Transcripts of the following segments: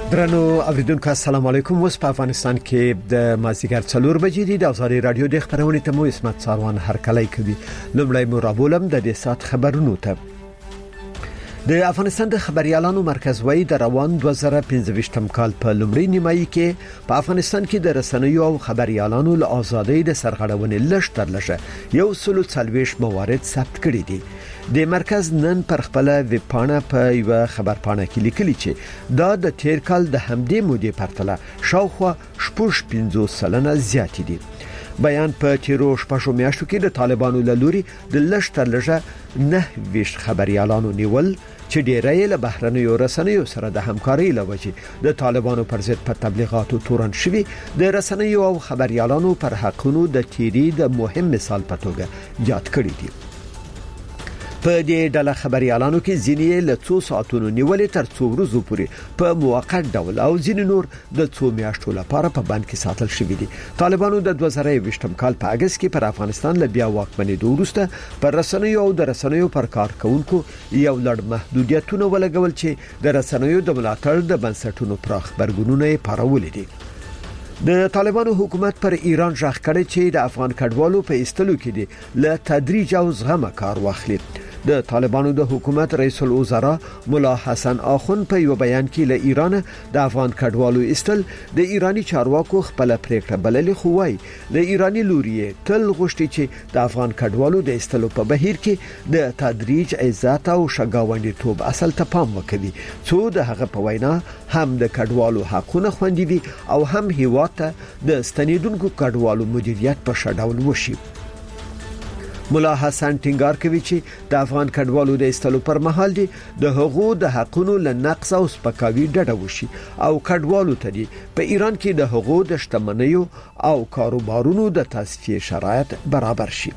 درنو اوریدونکو السلام علیکم. اوس په افغانستان کې د مازیګر 4 بجې دي. د ازادي رادیو د خبرونې ته مو اسمت ساروان هرکلی کوي. لومړی مو رابولم د دې سات خبرونو ته. د افغانستان د خبريالانو مرکز وایي د روان 2015م کال په لومړۍ نیمایي کې په افغانستان کې د رسنیو او خبريالانو له ازادۍ د سرغړونې لږ 140 موارد ثبت کړي دي. د مرکز نن پر خپل ویب پاڼه په یو خبرپاڼه کې لیکلي چې دا د تیر کال د همدې مودې پرتله شاوخوا 50% زیات دي. بیان په تیرو شپږو میاشتو کې د طالبانو له لوري د لږ 9 خبريالانو نیول چې ډیری له بهرنیو رسنیو سره د همکارۍ لوجې د طالبانو پر ضد په تبلیغاتو تورن شوي د رسنیو او خبريالانو پر حقونو د تیری د مهم مثال په توګه یاد کړی دي. په دې ډله خبريالانو کې ځینې له 2 ساعتونو نیولې تر 2 ورځې پورې په موقت ډول او ځینې نور د 2 میاشتو لپاره په بند کې ساتل شوي دي. طالبانو د 2020م کال په اگست کې پر افغانستان له بیا واکمنۍ وروسته پر رسنیو او د رسنیو پر کارکونکو یو لړ محدودیتونه ولګول چې د رسنیو د ملاتړ د بنسټونو پراخ برګونونه یې پارولې دي. د طالبانو حکومت پر ایران ژغ کړی چې د افغان کډوالو په ایستلو کې دي له تدریج او زغم کار واخلي. د طالبانو د حکومت رئیس الوزرا مولا حسن آخون په یو بیان کې له ایران د افغان کډوالو ایستل د ایرانی چارواکو خپل پریکړه بللې خو وای د ایرانی لوري تل غوښتي چې د افغان کډوالو د ایستلو په بهیر کې د تدریج عزت او شګاوندي توب اصل ته پام وکړي څو د هغه په وینا هم د کډوالو حقونه خوندي وي او هم هیواته د ستنیدونکو کډوالو مدیریت په شډاول وشي. مولا حسن ټینګار کوي چې د افغان کډوالو د ایستلو پر مهال دي د حقوقو د حقونو له نقص او سپکاوي ډډه وشي او کډوالو ته دي په ایران کې د حقوقو د شتمنیو او کاروبارونو د تصفیه شرایط برابر شي.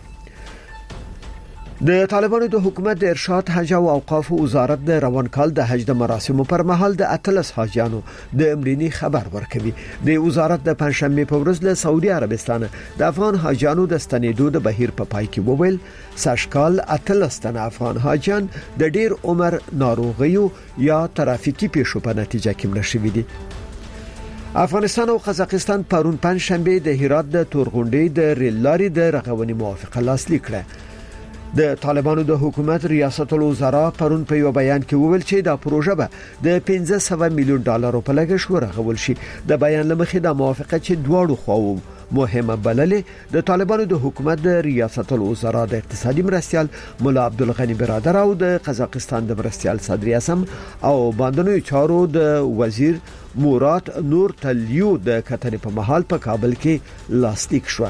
د طالبانو د حکومت د ارشاد حج او اوقاف وزارت د روان کال د حج د مراسمو پر مهال د اتلس حاجیانو د امرینی خبر ورکوي. د وزارت د پنځشنبه په ورځ له سعودي عربستان د افغان حاجیانو د ستنېدو د بهیر په پای کې وویل ساشکال اتلس تن افغان حاجیان د ډیر عمر ناروغیو یا ترافیکي پیښو په نتیجه کې مړه شوي دي. افغانستان او قزاقستان پرون پنځشنبه د هرات د تورغونډې د ریل لارې د رغونې موافقه لاسلیک کړه. د طالبانو د حکومت ریاست الوزرا پرون په یو بیان کې وویل چې دا پروژه به د 500 میلیون ډالر په لګښت ورغول شي. د بیان لمخې د موافقه چې دواړو خواو مهمه بللې د طالبانو د حکومت د ریاست الوزرا د اقتصادي مرستيال مولا عبدالغنی برادر او د قزاقستان د مرستيال صدر اعظم او باندنوي چارو د وزیر مراد نور تلیو د کتنې په محل په کابل کې لاسلیک شو.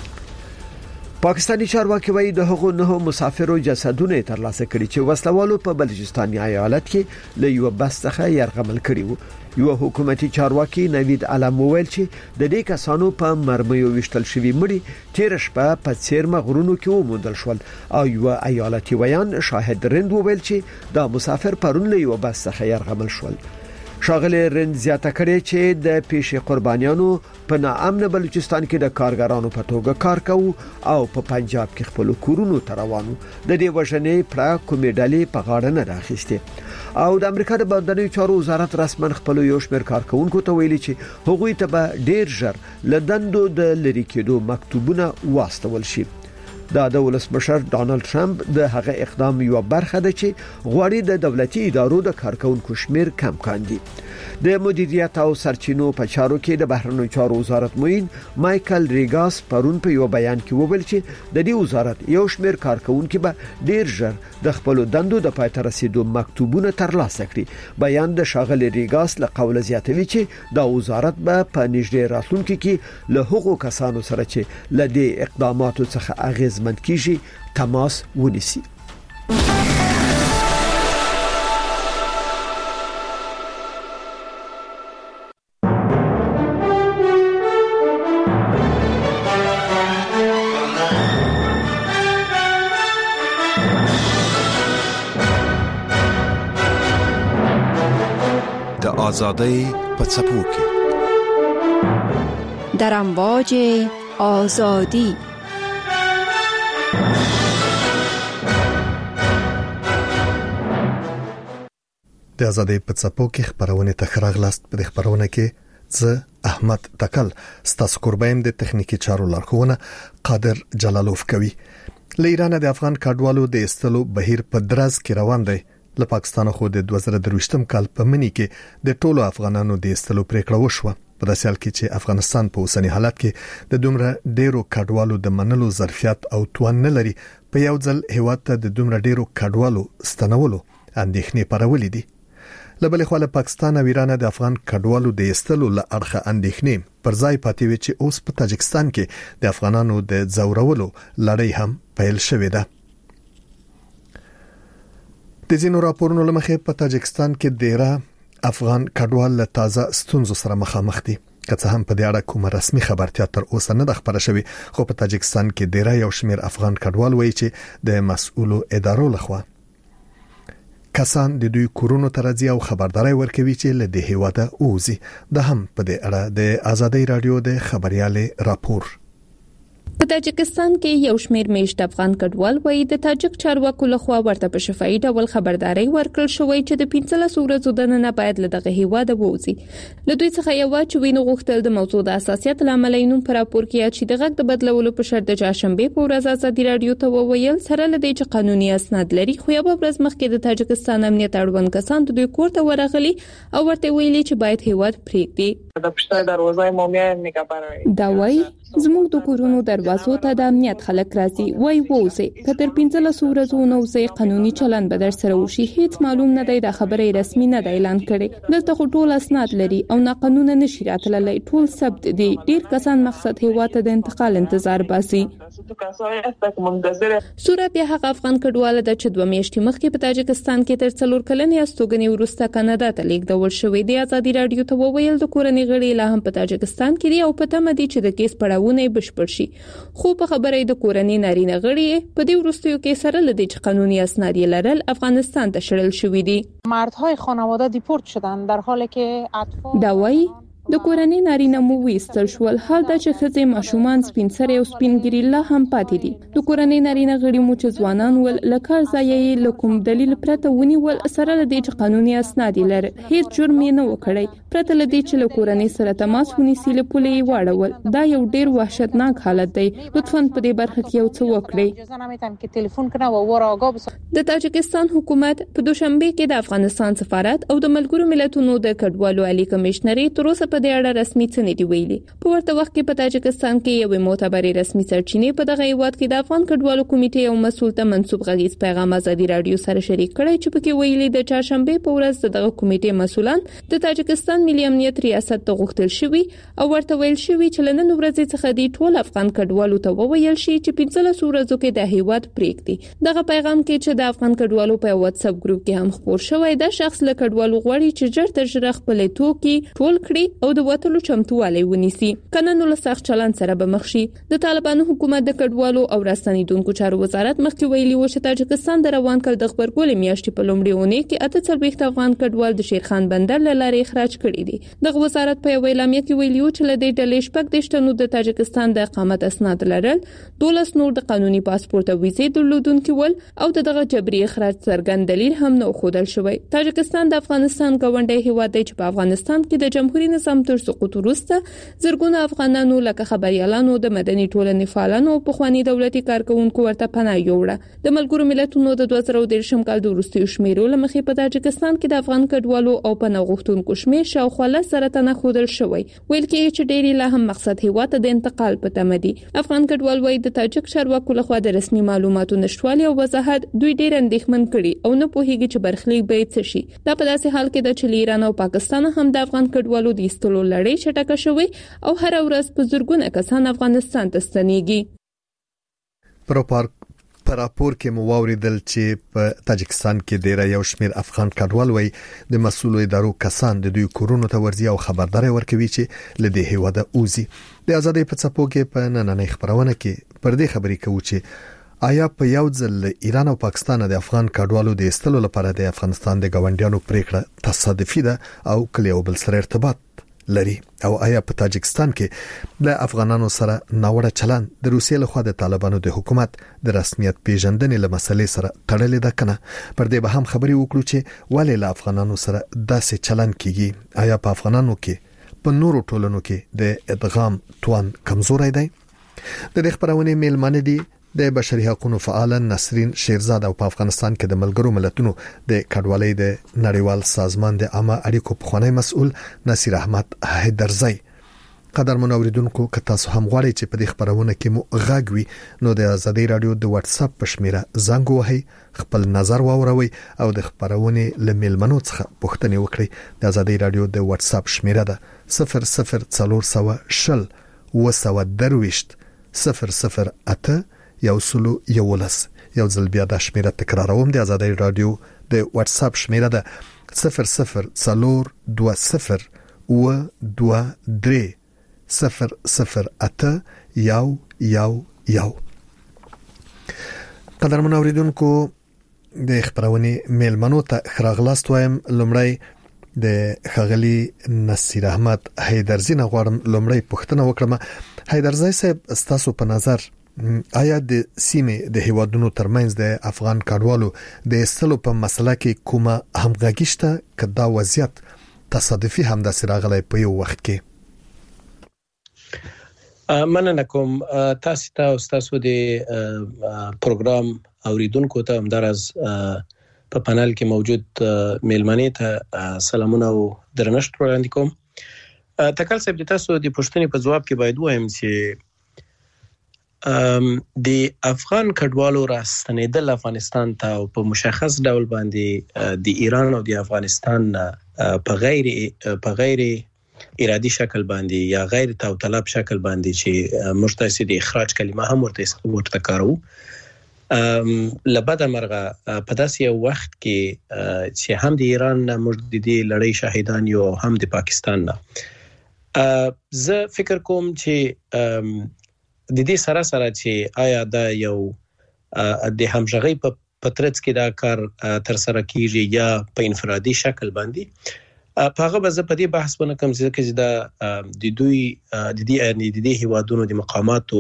پاکستانی چارواکي وایي د هغو 9 مسافرو جسدونه ترلاسه کړي چې وسلوالو په بلوچستان ایالت کې له یو بس څخه يرغمل کړي وو. یو حکومتي چارواکي نوید علم وویل چې د دې کسانو په مرمیو وشتل شوی مړي تیر شپه په څیرمه غرونو کې وموندل شول او یو ایالتي ویان شاهد رند وویل چې دا مسافر پرون له یو بس څخه يرغمل شول. شاغله رند زیاته کړي چې د پیښې قربانیانو په ناامن بلوچستان کې د کارګرانو په توګه کار کوي او په پنجاب کې خپل کورونو ته روانو. د دې وژنې پر کومیډالي په غاړه نه راخسته او د امریکا د بهرنیو چارو وزارت رسمن خپل یو شمېر کارکونکو ته ویلي چې هغوی ته به ډیر ژر لدندو د لری کېدو مکتوبونه واستول شي. دا د ولسمشر ډانلډ ټرمپ د هغه اقدام یو برخه ده چې غواړي د دولتي ادارو د کارکونکو شمیر کم کاندي. د مدیریت او سرچینو په چارو کې د بهرنیو چارو وزارت موین مایکل ریګاس پرون په یو بیان کې وویل چې د دې وزارت یو شمیر کارکونکو به ډیر ژر د خپل دندو د پای ته رسیدو مکتوبونه ترلاسه کړي. بیان د شاغل ریګاس له قوله زیاتوي چې دا وزارت به په نږدې راتلونکي کې له هغو کسانو سره چې له دې اقداماتو څخه اغیزمن کیږي تماس ونیسي. آزادی په څپو کې در امواج آزادی د آزادۍ په څپو کې خبرونه تخراغلاست په خبرونه کې زه احمد تکل ستاسو قربایم د تخنیکی چارو لارښوونه قادر جلالوف کوي. له ایران د افغان کډوالو د استلو بهیر په درز کې روان دی. له پاکستان خو د 2023م کال په منی کې د ټولو افغانانو د استلو پریکړه وشوه. په داسې حال کې چې افغانستان په اوسنی حالت کې د دومره ډیرو کډوالو د منلو ظرفیت او توان نه لري، په یو ځل هیواد ته د دومره ډیرو کډوالو ستنولو اندېښنې پرولې دي. لبل خو له پاکستان او ایران د افغان کډوالو د استلو له اړخه اندېښنې پر ځای پاتې وي چې اوس په تاجکستان کې د افغانانو د زورولو لړۍ هم پیل شوې ده. د ځینو راپورونو لمخې په تاجکستان کې ډیره افغان کډوال له تازه ستونزو سره مخامخ دي. که څه هم په دې اړه کومه رسمي خبرتیا تر اوسه نه ده خبره شوې، خو په تاجکستان کې ډیره یو شمېر افغان کډوال وایي چې د مسؤلو ادارو لخوا کسان د دوی کورونو ته راځي او خبرداري ورکوي چې له دې هیواده اوزي. د هم په دې اړه د آزادۍ رادیو د خبريالې راپور. په تاجکستان کې یو شمېر میشت افغان کډوال وایي د تاجک چارواکو لخوا ورته په شفاهي ډول خبرداري ورکړل شوې چې د 15 ورځو دننه باید له دغه هیواده ووزي. له دوی څخه یو چې وینو غوښتل د موضوع د اساسیت لامل یې نوم پر راپور کې چې د غږ د بدلولو په شرط د چهارشنبه په ورځ آزادۍ رادیو ته وویل سره لدی چې قانوني اسناد لري، خو یو ورځ مخکې د تاجکستان امنیت اړوند کسان د دوی کور ته ورغلي او ورته ویلي چې باید هیواد پریږدي. د پښتو دروازه مومیا نگهبان دا وایي زموږ د کورونو دروازو ته د امنیت خلک راځي، وای ووزي کتر 15 ورځو نو زه قانوني چلند به در سره وشي. هیڅ معلوم نه دی، د خبرې رسمي نه دی اعلان کړي. دلته خو ټول اسناد لري او نه قانون نشي راتللی، ټول ثبت دي. ډیر کسان مقصد هیوا ته د انتقال انتظار باسي. صورت بیا هغه افغان کډوال د چې 2 میاشتې مخکې په تاجکستان کې تر 4 کلنې استوګنې وروسته کاناډا ته لیږدول شوې. د آزادۍ رادیو ته وویل د کورنۍ غړي لا هم په تاجکستان کې دي او په تمه دي چې د کیس پړاوونه بشپړ شي. خو په خبرې د کورنۍ نارینه غړي په دې وروستیو کې سره لدی چې قانوني اسناد لرل افغانستان ته شړل شوې دي. مردهای خانواده دیپورت شدن در حالی که اطفال دا وایي د کورنۍ نارینه مو ویستل شول، حال دا چې ښځې ماشومان سپین سرې او سپینګری لا هم پاتې دي. د کورنۍ نارینه غړي مو چې ځوانان ول لکه ځای له کوم دلیل پرته ونیول سره لدی چې قانوني اسناد لري، هیڅ جرم نه وکړي پرته لدی چې له کورنۍ سره تماس ونیسي له پولې واړول. دا یو ډیر وحشتناک حالت دی. لطفاً په دې برخه کې یو څه وکړئ. د تاجکستان حکومت په دوشنبه کې د افغانستان سفارت او د ملګرو ملتونو د کډوالو عالی کمشنري تر اوسه په دې اړه رسمي څه نه دی ویلي. په ورته وخت کې په تاجکستان کې یو معتبر رسمي سرچینې په دغه هیواد کې د افغان کډوالو کمیټې او مسؤل ته منسوب غږیز پیغام آزادۍ رادیو سره شریک کړی چې پکې ویلي د چهارشنبه په ورځ دغه کمیټې مسؤلان د تاجکستان ملي امنیت ریاست ته غوښتل شوی او ورته ویل شوی چې لنن ورځ څخه د ټول افغان کډوالو ته وویل شي چې 15 ورځو کې د هیواد پریږدي. دغه پیغام کې چې د افغان کډوالو په واتس اپ ګروپ کې هم خبر شوی دا شخص له کډوالو غواړي چې ژر تر ژره خپل توکي ټول کړي او د وټلو چمتووالی ونیسي. کنه نو له سخت چلند سره به مخ شي. د طالبانو حکومت د کډوالو او راستنیدونکو چارو وزارت مخکې ویلي و چې تاجکستان د روان کال د خبرګولې میاشتې په لومړۍ اونۍ کې 48 افغان کډوال د شیرخان بندر له لارې اخراج کړي دي. د وزارت په اعلامیه کې ویلي و چې له دې ډلې شپږ دیشتنو د تاجکستان د اقامت اسناد لرل، 12 نور د قانوني پاسپورت او ویزې درلودونکي ول او دغه جبري اخراج څرګند دلیل هم نه ښودل شوی. تاجکستان د افغانستان ګاونډي هیواد دی چې په افغانستان کې د جمهوریت نظام تر سقوط وروسته زرګونه افغانانو لکه خبريالانو د مدني ټولنې فعالانو په خواني دولتي کارکونکو ورته پناه یوړه. د ملګرو ملتونو د 2013 کال د وروستیو شمیرو لمخې په تاجکستان کې د افغان کډوالو او پناه غوښتونکو شمیر شاوخوا 10,000 تنه ښودل شوی. ویل کېږي چې ډېری لا هم مقصد هیواد ته د انتقال په تمه دي. افغان کډوال وایي د تاجک چارواکو لخوا د رسمي معلوماتو نشټوالي او وضاحت دوی ډېر اندېښمن کړي او نه پوهیږي چې برخلیک به څه شي. دا په داسې حال کې د چې ایران او پاکستان هم د افغان کډوالو د ایستلو لړۍ چټکه شوی او هر ورځ په زرګونه کسان افغانستان ته ستنېږي. په راپور کې مو واوریدل چې په تاجکستان کې ډیر یو شمېر افغان کډوال وای د مسؤلو ادارو کسان د دوی کورونو ته ورځي او خبرداري ورکوي چې لدې هیواده اوزي. د آزادۍ په څپو کې په نننۍ خبرونه کې پر دې خبرې کوي چې آیا په یو ځل ایران او پاکستان د افغان کډوالو د استلو لپاره د افغانستان د ګاونډیانو پریکړه تصادفي ده او کله یو بل سره ارتباط لري او آیا په تاجکستان کې د افغانانو سره ناوړه چلند د روسیې لخوا د طالبانو د حکومت د رسمیت پیژندنې له مسلې سره تړلې ده کنه؟ پر دې به هم خبري وکړو چې ولې له افغانانو سره داسې چلند کیږي. آیا په افغانانو کې په نورو ټولنو کې د ادغام توان کمزوري دی؟ د دې خبرونه میلمانه دي د بشري حقوقو فعال نسرین شیرزاد او په افغانستان کې د ملګرو ملتونو د کډوالۍ د نړیوال سازمان د عامه اړیکو پخوانی مسؤل نصیر احمد حیدرزی. قدر منوریدونکو که تاسو هم غواړئ چې په دې خبرونه کې مو غږ وي نو د ازادي رادیو د واتس اپ په شمیره زنګ وهئ، خپل نظر واوروئ او د خبرونه لملمنو څخه پوښتنه وکړئ. د ازادي رادیو د واتس اپ شمیره ده 00400 وسودرويشت 008 یو سلو یولس. یو ځل بیا د شمیره تکراروم. د ازادي رادیو د واتس اپ شمیره ده 00420 و23 008 یو. قدر منوریدونکو د خبرونه میلمنو ته خراغلاست وایم. لمړی د خغلی نصیر احمد حیدرزی نه غواړم لمړی پوښتنه وکړم. حیدرزی صاحب ستاسو په نظر آیا د سیمې د هیوادونو ترمنځ د افغان کډوالو د استلو په مسله کې کومه همغږي شته که دا وضعیت تصادفي هم د سراغلای په یو وخت کې؟ مننه کوم. تاسو ته تاسو د پروګرام اوریدونکو ته همدارز په پانل کې موجود میلمنې ته سلامونه او درنښت وړاندې کوم. تکل صاحب د تاسو د پوښتنې په جواب کې باید وایم چې د افغان کډوالو راستنیدل افغانستان ته او په مشخص ډول باندې د ایران او د افغانستان په غیر ارادي شکل باندې یا غیر توطلب شکل باندې چې مشترک د اخراج کلمه هم ورته کارو لبد مرغه په داسې وخت کې چې هم د ایران مجددي لړۍ شاهدان یو هم د پاکستان نه. زه فکر کوم چې د دې سره چې آیا دا یو د همغږي په پترڅ کې دا کار تر سره کیږي یا په انفرادي شکل باندې په هغه به په دې بحث ونه کوم چې دا د دوی د دې هیوادونو د مقاماتو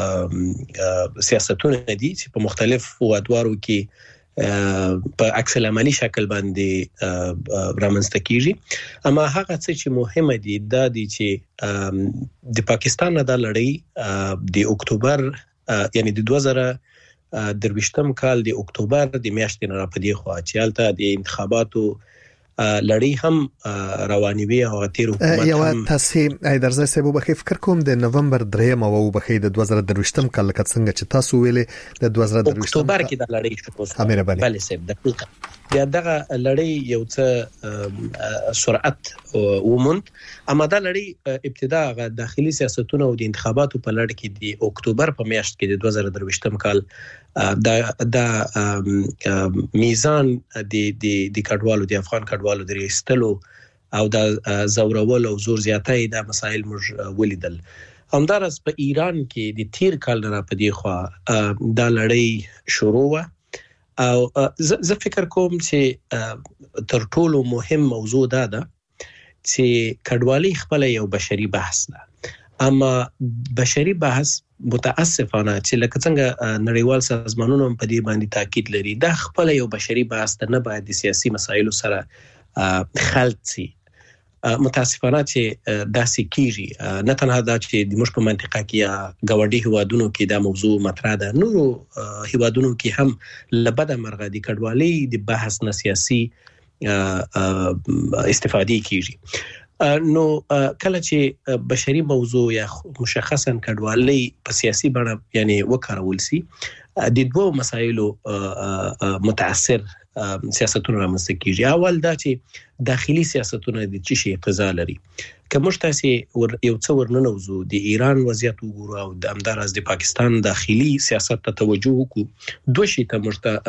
سیاستونه دي چې په مختلفو ادوارو کې په عکس العملي شکل باندې رامنځته کیږي. اما هغه څه چې مهمه دي دا دي چې د پاکستان د لړۍ د اکتوبر یعنی د 2023 کال د اکتوبر د میاشتې نه راپدې خو چې الته د انتخاباتو لړۍ هم رواني او تیر حکومت یو تاسو ایدرزه سبب به فکر کوم د نومبر 3 او به د 2023 کال لکه څنګه چې تاسو ویلې د 2023 اکتوبر کې د لړۍ شروع بله سب دقیقه بیا دغه لړۍ یو څه سرعت وموند. اما دا لړۍ ابتدا غ داخلي سیاستونه او د انتخاباتو په لړ کې د اکتوبر په میاشت کې د 2023 کال دا میزان د کډوالو د افغان کډوالو د ریستلو او د زورول او زور زیاتای د مسایل موږ ولیدل. همدارس په ایران کې د تیر کال نه په دی خو دا لړۍ شروع و او زه فکر کوم چې تر ټولو مهم موضوع دا ده چې کډوالۍ خپل یو بشري بحث ده. اما بشري بحث متاسفانه چې لکه څنګه نړیوال سازمانونو په دې باندې تاکید لري دا خپل یو بشري بحث نه باید د سیاسي مسایلو سره خلط شي. متاسفانه چې داسې کیږي نه تنها دا چې د مش په منطقه کې یا ګاونډي هیوادونو کې دا موضوع مطرح ده، نورو هیوادونو کې هم لبد مرغه د کډوالۍ د بحث نه سیاسي استفادې کیږي. نو کله چې بشري موضوع یا مشخصا کډوالۍ په سیاسي بڼه یعنی وکارول سي د دوه مسایلو متاثر سیاستونه رامنځته کیږي. اول دا چې داخلي سیاستونه د چی شي اقتضا لري. کوم تاسو یو څو ورننوزو د ایران وضعیت وګورو او د همدارس د پاکستان داخلي سیاست ته توجه وکړو، دوه شي ته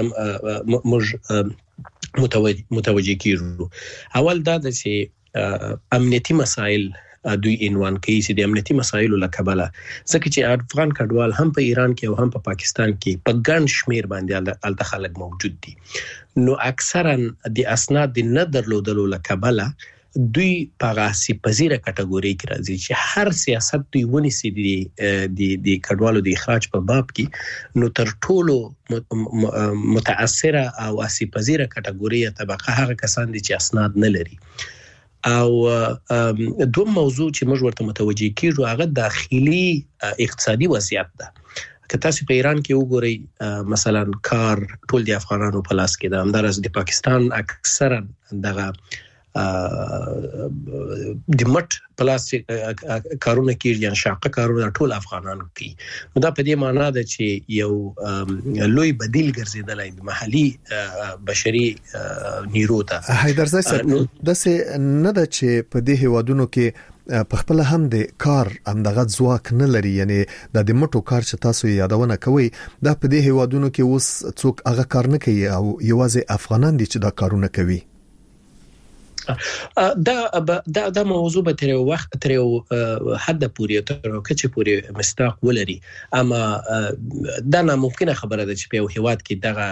متوجه کیږو. اول دا چې امنیتي مسایل دوی عنوان کوي چې د امنیتي مسایلو لکبله ځکه چې افغان کډوال هم په ایران کې او هم په پاکستان کې په ګڼ شمیر باندې الته خلک موجود دي. نو اکثرا د اسناد نه درلودلو لکبله دوی په غاسي پذیره کټګوري کې راځي چې هر سیاست دوی ونیسي د کډوالو د اخراج په باب کې نو تر ټولو متاثره او غاسي پذیره کټګوري طبقه هغه کسان دي چې اسناد نه لري او دوه موضوع چې موږ ورته متوجي کیږو هغه داخلي اقتصادي وضعیت ده که تاسو په ایران کې وګورئ مثلا کار ټول د افغانانو په لاس کې ده همدارس د پاکستان اکثرا دغه د مټ پلاس کارونه کیږي یا شاقه کارونه ټول افغانانو کوي دا په دې معنی ده چې یو لوی بدیل ګرځیدلای د محلي بشري نیرو ته حیدرزای صاحب داسې نه ده چې په دې هیوادونو کې په خپل هم د کار همدغه ځواک نه لري یعنی د مټو کار چې تاسو یادونه کوي دا په دې هیوادونو کې اوس څوک هغه کار نه کوي او یوازې افغانان دي چې دا کارونه کوي دا موضوع به تر وخت تر حد پورې تر کچې پورې مستاق ولري اما دا ناممکنه خبره ده چې په هیواد کې دغه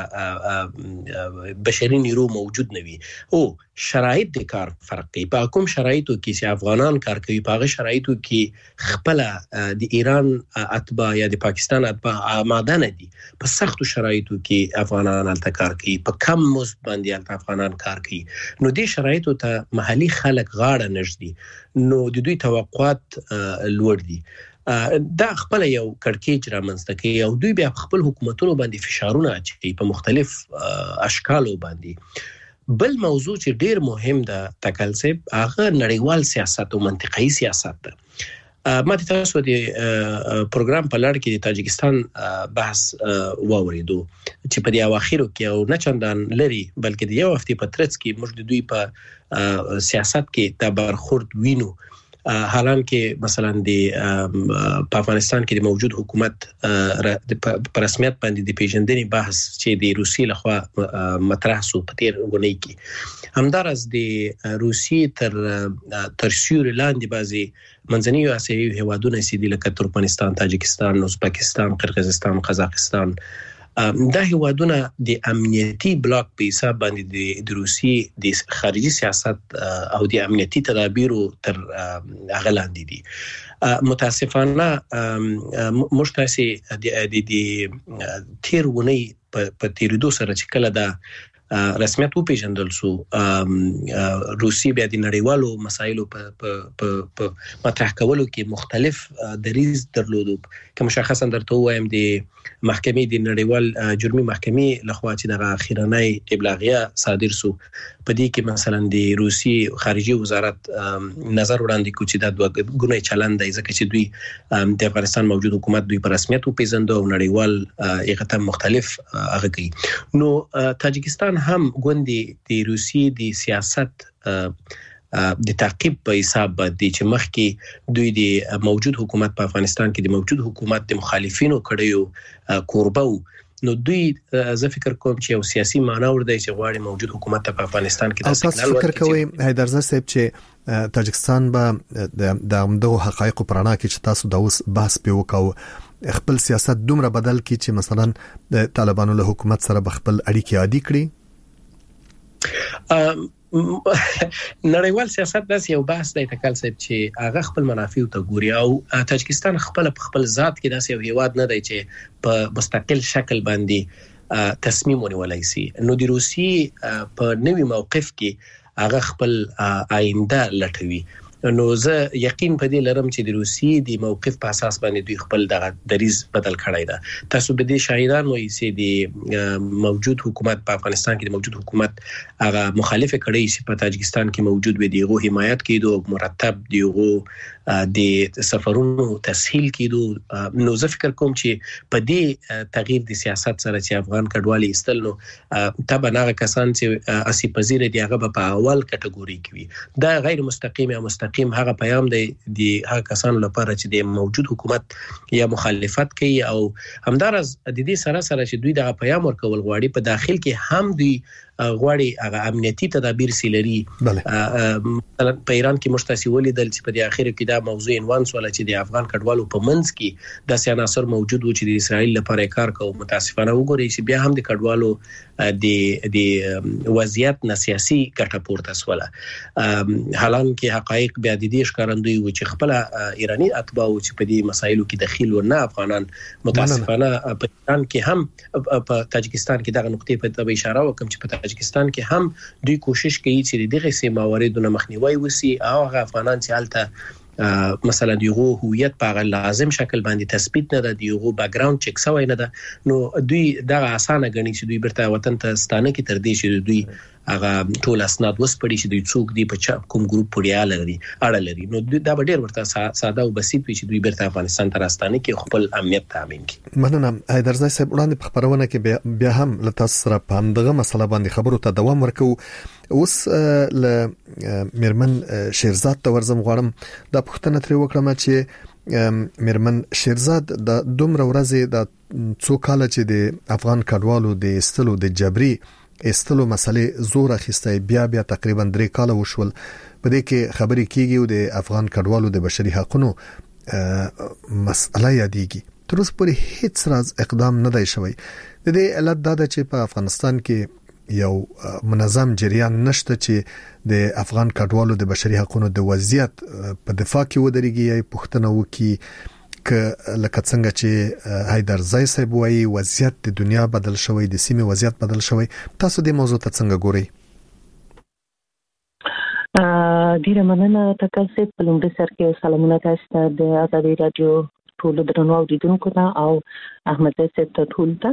بشري نیرو موجود نه وي او شرایط د کار فرق کوي په کوم شرایطو کې چې افغانان کار کوي په هغه شرایطو کې خپل د ایران اتباع یا د پاکستان اتباع آماده نه دي په سختو شرایطو کې افغانان الته کار کوي په کم مزد باندې افغانان کار کوي نو دې شرایطو ته محلي خلک غاړه نږدي نو د دوی توقعات لوړ دي دا خپل یو کړکېچ رامنځته کوي او دوی بیا خپل حکومتونو باندې فشارونه اچوي په مختلف اشکالو باندې بل موضوع چې ډیر مهم ده تکل صاحب هغه نړیوال سیاست او منطقي سیاست ده ما تاسو د پروګرام په لړ کې د تاجکستان بحث واوریدو چې په دې اواخرو کې او نه چندان لري بلکې د یو هفته په ترڅ کې موږ د دوی په سیاست کې د برخورد وینو حالان کې مثلا د افغانستان کې د موجود حکومت پر رسمیت باندې د پیژندنې بحث چې د روسي لخوا مطرح سو په تیر غونې کې همدارس د روسي تر سیوري لاندې بعضي منځنۍ اسیوي هیوادونه سي د لکه ترکمنستان تاجکستان ازبکستان قرغیزستان قزاقستان دا هیوادونه د امنیتي بلاک په حساب باندې د روسي د خارجي سیاست او د امنیتي تدابیرو تر اغلاندې دي متاسفانه مشتاسي د تیرونی په تیریدو سره چې کله دا رسمیت او پیژندل سو روسي بیا د نړیوالو مسایلو په مطرح کولو کې مختلف دریز درلودو کوم شخصا درته وایم د محکمې د نړیوال جرمي محکمې لخوا چې د اخیرنۍ ابلاغیه صادر سو په دې کې مثلا د روسي خارجي وزارت نظر وړاندې کوي چې دا دوه ګونی چلند دی ځکه چې دوی د افغانستان موجود حکومت دوی په رسمیت او پیژندو او نړیوال هغه مختلف هغه کوي نو تاجکستان هم ګوندي د روسي د سیاست د تعقیب په حساب باندې چې مخکې دوی د موجود حکومت په افغانستان کې د موجود حکومت د مخالفینو کړیو کوربه نو دوی زه فکر کوم چې یو سیاسي معنا ورده چې غواړي موجود حکومت په افغانستان کې تاسو فکر کوئ حیدرزای صاحب چې تاجکستان به د همدغه حقایقو پرانا کې چې تاسو د اوس بحث په وکاو خپل سیاست دومره بدل کی چې مثلا د طالبانو له حکومت سره خپل اړیکې عادي کړي نړیوال سیاست داس یو بحث دی تکل صاحب چې هغه خپل منافع ته ګوري او تاجکستان خپل ذات کې داس یو هیواد نه دی چې په مستقل شکل باندې تصمیم ونیولای شي نو د روسي په نوي موقف کې هغه خپل آینده لټوي نو زه یقین په دې لرم چې د روسي د موقف په اساس باندې دوی خپل دغه دریز بدل کړی دا تاسو به دې شاهدان وایي چې د موجود حکومت په افغانستان کې د موجود حکومت هغه مخالفه کړی چې په تاجکستان کې موجود وي دیغه حمایت کیدو مرتب دیغه د سفرونو تسهیل کیدو نو زه فکر کوم چې په دې تغییر د سیاست سره چې افغان کډوالي استل نو تبع هغه کسان چې اسی پذیر دی هغه په اول کټګوري کې وي دا غیر مستقیم یا مستقیم هغه پیغام دی د هغه کسانو لپاره چې د موجود حکومت یا مخالفت کوي او همدارس د دې سره چې دوی دغه پیغام ورکول غواړي په داخل کې هم دوی غواړي هغه امنیتي تدابیر سیلري مثلا په ایران کې مشتاسي ولیدل چې په د اخر کې دا موضوع عنوان سول چې د افغان کډوالو په منځ کې د عناصر موجود و چې د اسرائیل لپاره کار کوي. متاسفانه وګورئ چې بیا هم د کډوالو د وضعیت نه سیاسي ګټه پورته سوله، حالانکه حقایق بیا د دې ښکارندوی و چې خپل ایرانی اتباع چې په دې مسایلو کې دخیل و نه افغانان. متاسفانه په ایران کې هم په تاجکستان کې دغه نقطې په اشاره وکم چې په تاجکستان کې هم دوی کوشش کوي چې دغه سیمه واردونه مخنیوي وسی او هغه افغانان چې حالت مثلا دیغه هویت په لازم شکل باندې تثبیت نه ده، دیغه بیک گراوند چک سوی نه ده، نو دوی دغه اسانه غني چې دوی برته وطن ته ستانه کې تر دې چې دوی هغه ټول اسناد وسپړي چې دوی څوک دی په کوم ګروپ پورې اړه لري. نو دا به ډیر ورته ساده او بسيط وي چې دوی برته افغانستان ته راستانه کې خپل امنیت تامین کړي. مننه. حیدرزای صاحب وړاندې په خبرونه کې بیا هم له تاسو سره په همدغه مسله باندې خبرو ته دوام ورکو. اوس ل میرمن شیرزاد ته ورزم غواړم د پښتنه تر وکړم چې میرمن شیرزاد د دومره ورځې د څو کال چې د افغان کډوالو د استلو د جبري استلو مسلې زور اخیسته بیا تقریبا 3 کال وشول. په دې کې خبرې کیږي او د افغان کډوالو د بشري حقوقو مسله یادېږي. تر اوسه پورې هیڅ راز اقدام نه دی شوی. د دې علت دا ده چې په افغانستان کې یو منظم جریان نشته چې د افغان کډوالو د بشري حقوقو د وضعیت په دفاع کې ودرېږي. پښتنه وکي ک لکه څنګه چې حیدرزای صاحب وایي وضعیت د دنیا بدل شوی، د سیمې وضعیت بدل شوی. تاسو د موضوع ته څنګه ګورئ؟ ډیره مننه تاسو په لومړي سر کې سلامونه تاسو ته د ازادي رادیو ټول درنو اوریدونکو ته او احمد صاحب ته ټول ته.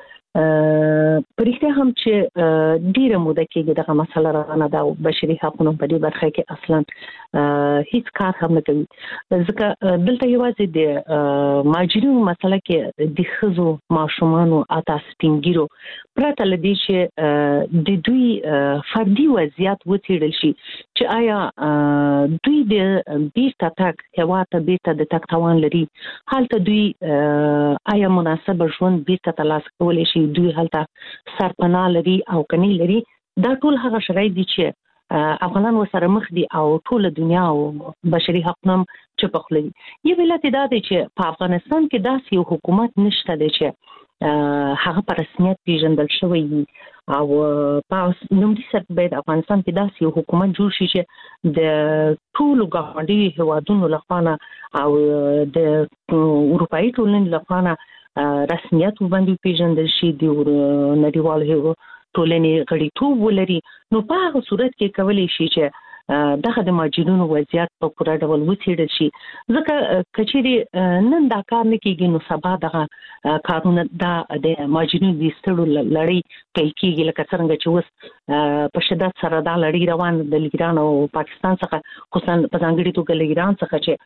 پرېخته هم چې ډیره موده کې دغه مسله روانه ده او بشري حقوقو په دې برخه کې اصلا هیڅ کار هم نه کوي. ځکه دلته یوازې د ماجرینو مسله کې د خزو ماشومان او تاسپینګیرو پرته لدی چې د دوی فردي وضعیت وڅېړل شي چې آیا دوی د بیرته تک هواته بیرته د تک توان لري، حالت دوی آیا مناسب ژوند بیرته ترلاسه کولی شي، دوی هلته سرپناه لري او کني لري. دا ټول هغه شرایط دي چې افغانان وسره مخ دي او ټول دنیا او بشري حقوق چې په خلوي. یو ولایت دا دی چې په افغانستان کې داسې یو حکومت نشته دی چې هغه په رسمیت پیژندل شوی او په نومدي سره باید افغانستان کې داسې یو حکومت جوړ شي چې د ټول ګاونډي هیوادونو لخوا او د اروپאי ټولنې لخوا رسمیت باندې پیژندل شي، د نړیوالو ټولنې غړیتوب ولري. نو په هغه صورت کې کولی شي چې دغه د ماجرونو وضعیت په پوره ډول وڅېړل شي. ځکه کچېرې نن دا کار نه کېږي نو سبا دغه کارونه د ماجرونو د ایستلو لړۍ پیل کېږي، لکه څنګه چې اوس په شدت سره دا لړۍ روان د ایران او پاکستان څخه، خصوصا په ځانګړي توګه له ایران څخه چې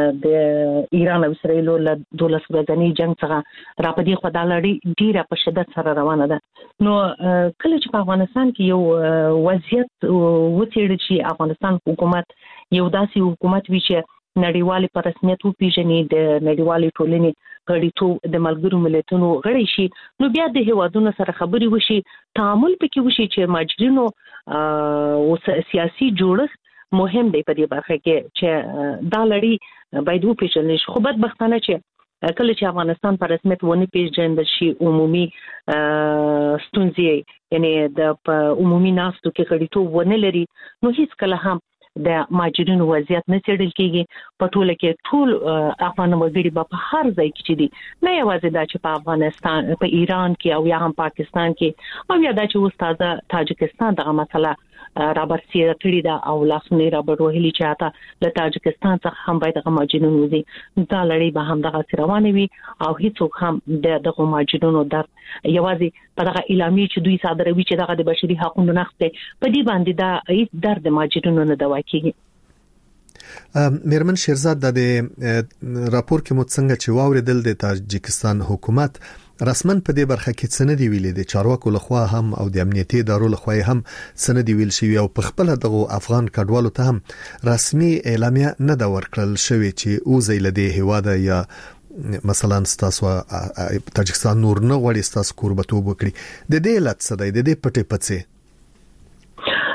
د ایران او اسرائیل له 12 ورځې جنگ څخه را پدې خو دا لړۍ ډیره په شدت سره روانه ده. نو کله چې په افغانستان کې یو وضعیت وڅېړل شي، افغانستان حکومت یو داسې حکومت وي چې نړیوالي په رسمیت وپیژني، د نړیوالي ټولنې غړیتوب د ملګرو ملتونو غړي شي، نو بیا د هیوادونو سره خبري وشي، تعامل پکې وشي چې ماجرینو او سیاسي جوړښت مهم دی په دې برخه کې چې دا لړۍ باید وپیژنل شي. خو بدبختانه چې کله چې افغانستان په رسمیت ونه پیژندل شي، عمومي ستونزې یعنی د عمومي ناستو کې غړیتوب ونه لري، نو هیڅ کله هم د ماجرینو وضعیت نه څېړل کېږي. په ټوله کې ټول افغان وګړي په هر ځای کې چې دي، نه یوازې دا چې په افغانستان، په ایران کې او یا هم پاکستان کې او یا دا چې اوس تاجکستان دغه مسله رابرسیره کړې ده او لاسونه رابر وهلي چې اته له تاجکستان څخه هم باید هغه ماجرون وځي. دا لړۍ به هم دغه روانه وي او هیڅوک هم دغه ماجرونو در یوازې په دغه اعلامیه چې دوی صادروي چې دغه د بشري حقوقو نقض دی، په دې باندې دا هیڅ درد ماجرونو نه دوا کیږي. میرمن شیرزاد د راپور کې مو څنګه چې واوریدل د تاجکستان حکومت رسمن په دې برخه کې څه نه دی ویلي، د چارواکو لخوا هم او د امنیتي ادارو لخوا هم څه نه دی ویل شوی او په خپل دغه افغان کډوالو ته هم رسمي اعلامیه نه دا ورکړل شوی چې او زیل د هیواده یا مثلا ستاسو تاجکستان نور نه غواړي ستاسو قربتوب وکړي. د دې علت څه دی؟ د دې پټه پڅه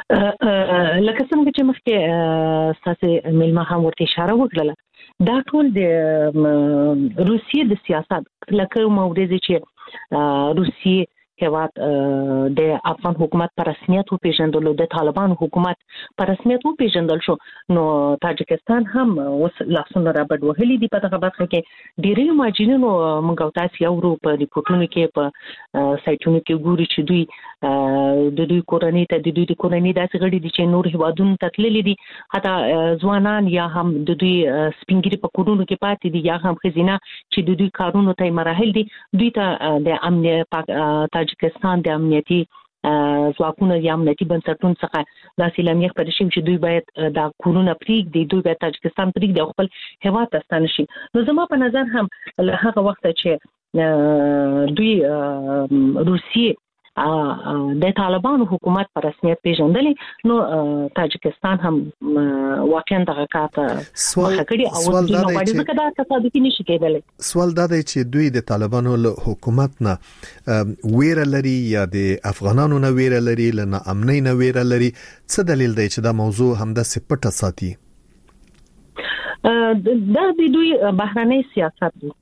لکه څنګه چې مخکې ساسي ملما هم ورته اشاره وکړه دا ټول د روسیې د سیاست لکه موريزي چې روسیې هیواد د افغان حکومت پر رسمیت او پیژندل د طالبان حکومت پر رسمیت او پیژندل شو نو تاجکستان هم اوس لاسونه را بډ وهلي دي په دغه برخه کې ډېری ماجرینو موږ تاسو یو په ریپورتونو کې په سایټونو کې ګوري چې دوی د دوی کورنۍ ته د دوی کورنۍ داسې غړي دي چې نور هیوادونو ته تللي دي حتی ځوانان یا هم د دوی سپینګری په کورونو کې پاتې دي یا هم خزینه چې د دوی کارونو ته مراحل دي دوی ته د تاجکستان د امنیتي ځواکونو یا امنیتي بنسټونو څخه داسې لمحه خبرې شوې چې دوی باید دا کورونه پریږدي دوی باید تاجکستان پریږدي او خپل هیواد ته ستانه شي نو زما په نظر هم له هغه وخت چې دوی روسیې د طالبانو حکومت پر رسمیت پیژندلې نو تاجکستان هم واقعا دغه کارته مخکړي او د نوبادي څخه دا تصادفي نشي کېدلی سوال دا دی چې دوی د طالبانو له حکومت نه ویره لري یا د افغانانو نه ویره لري لنه امنۍ نه ویره لري څه دلیل دی چې دا موضوع همدا سپټه ساتي دا د دوی بهرنۍ سیاست دی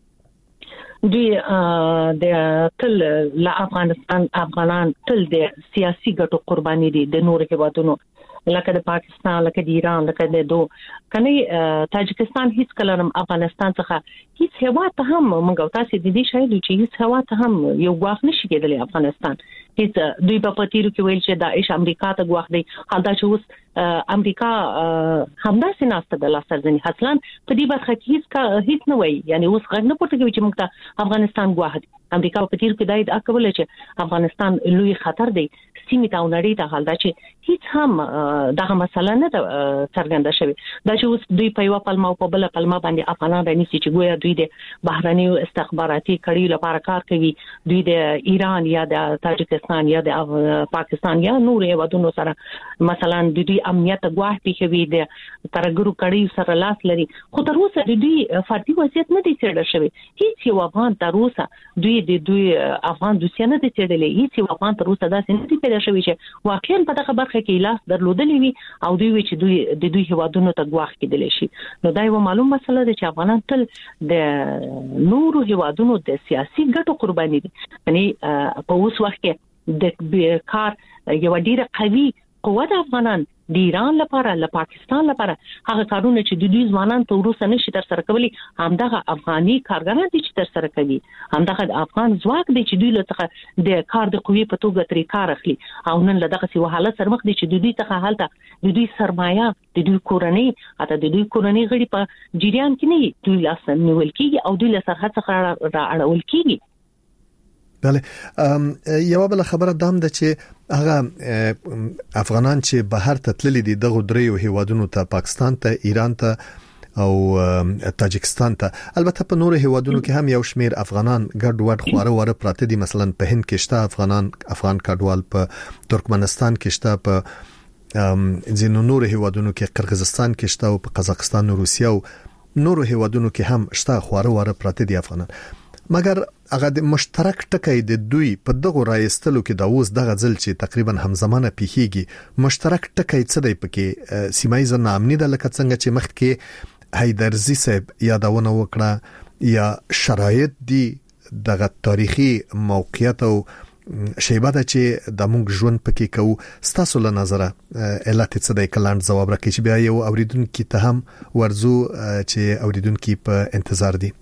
دوی د تل لا افغانان تل د سیاسي ګټو قرباني دي د نور هیوادونو لکه د پاکستان لکه د ایران لکه د کني تاجکستان هیڅ کله افغانستان څخه هیڅ هیواد ته هم موږ تاسو د دې شاید چې هیڅ هیواد ته هم یو غواخ نشي کېدلی افغانستان هیڅ دوی په پاتیرو کې ویل چې داعش امریکا ته غواخ دی حال دا چې اوس امریکا همداسې ناسته د لاسرځنی اصلا په دې برخه کې هیڅ نه وایي یعنی اوس غږ نه پورته کوي چې موږ ته افغانستان غواخ دی امریکا په پاتیرو کې دای اکول چې افغانستان لوی خطر دی سیمه ته ونړی ته حال دا چې هیڅ هم دغه مسله نه څرګنده شوی دا چې اوس دوی په یو پلمه او په بل پلمه باندې افغانان رانیسي چې ګویا دوی د بهرنۍ استخباراتي کړي لپاره کار کوي دوی د ایران یا د تاجکستان یا د پاکستان یا نور هیوادونو سره مثلا د دوی امنیت غواړي پیښوي د ترګرو کړي سره لاس لري خو تر اوسه د دوی فردي وضعیت نه دی څېړل شوی هیڅ یو افغان تر اوسه دوی افغان دوسیه نه دي څېړلې هیڅ یو افغان تر اوسه داسې نه دی پیدا شوی چې واقعا په دغه برخه کې لاس درلودلی وي او دوی چې دوی د دوی هیوادونو ته غواخ کېدلی شي نو دا یو معلوم مسله ده چې افغانان تل د نورو هیوادونو د سیاسي ګټو قرباني دي یعنی په اوس وخت کې د کار یو ډیره قوي قوت افغانان د ایران لپاره له پاکستان لپاره هغه کارونه چې د دوی ځوانان ته ورسره نشي تر سره کولی همدغه افغاني کارګران دي چې تر سره کوي همدغه افغان ځواک دي چې دوی له څخه د کار د قوی په توګه ترې کار اخلي او نن له دغه سی حالت سره مخ دي چې دوی څخه حالت د دوی سرمایه د دوی کورنۍ اته د دوی کورنۍ غړي په جریان کې نه دوی لاس نیول کیږي او دوی له سرحد څخه را اړول کیږي بله یو بل خبره دام ده چې هغه افغانان چې بهر ته تللي دي دغه دریو هیوادونو ته پاکستان ته ایران ته او تاجکستان ته البته په نورو هیوادونو کې هم یو شمیر افغانان ګډ وډ خواره وره پراته دي مثلا په هند کې شته افغان کډوال په ترکمنستان کې شته په ځینو نورو هیوادونو کې قرغیزستان کې شته او په قزاقستان او روسیه او نورو هیوادونو کې هم شته خواره وره پراته دي افغانان مګر هغه د مشترک ټکی د دوی په دغه رايستلو کې دا اوس دغه ځل چې تقریبا همزمانه پیخيږي مشترک ټکی څه دی پکې سیمایي نامني د لکه څنګه چې مخکې حیدرزي صاحب یادونه وکړه یا شرایط دي دغه تاریخي موقعیت او شیبه ده چې د موږ ژوند پکې کوو ستاسو له نظره علت څه دی کلاند جواب راکړي چې بیا یو اوریدونکو ته هم ورزو چې اوریدونکو په انتظار دي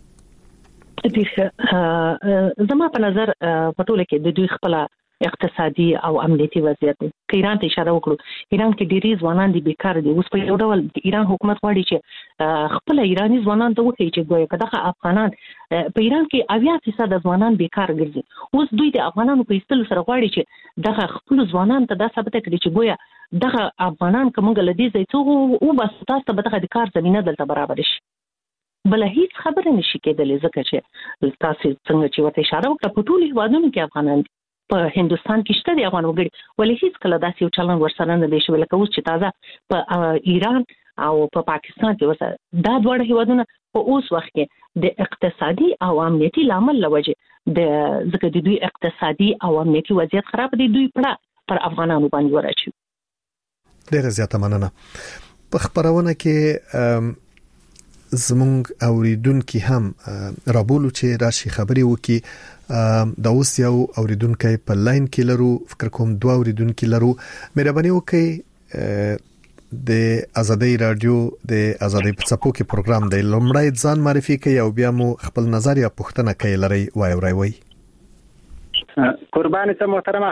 زما په نظر په ټوله کې د دوی خپل اقتصادي او امنیتي وضعیت دی ایران ته اشاره وکړو ایران کې ډېری ځوانان دي بیکار دي اوس په یو ډول ایران حکومت غواړي چې خپل ایرانی ځوانان ته وښیي چې ګویا کداغه افغانان په ایران کې 80% ځوانان بیکار ګرځي اوس دوی د افغانانو په استلو سره غواړي چې دغه خپل ځوانان ته دا ثابت کړي چې ګویا دغه افغانان کومه لدی زې څو او بس تاسو ته دغه کار زمينه دلته برابر شي بل هیڅ خبره نشي کېدلې ځکه چې تاسو څنګه چې ورته اشاره وکړه په ټولو هیوادونو کې افغانان په هندستان کې شته دي افغان وګړي ولې هیڅ کله داسې یو چلن ورسره نه دی شوی لکه اوس چې تازه په ایران او په پاکستان کې وسه دا دوه هیوادونه په اوس وخت کې د اقتصادي او امنیتي لامل لوجه د ځکه د دوی اقتصادي او امنیتي وضعیت خراب دي دوی پر افغانانو باندې ورچي ډیره زیاته مننه. په خبرونه کې زمونږ اوریدونکو هم رابولو چې راشي خبري وکي. دا اوس یو اوریدونکو په لاین کې لرو، فکر کوم دوه اوریدونکو لرو. مهرباني وکړئ د ازادي رادیو د ازادي په څپو کې پروګرام دی، لومړی ځان معرفي کړئ او بیا مو خپل نظر یا پوښتنه کوي لري وای. قربان ته محترم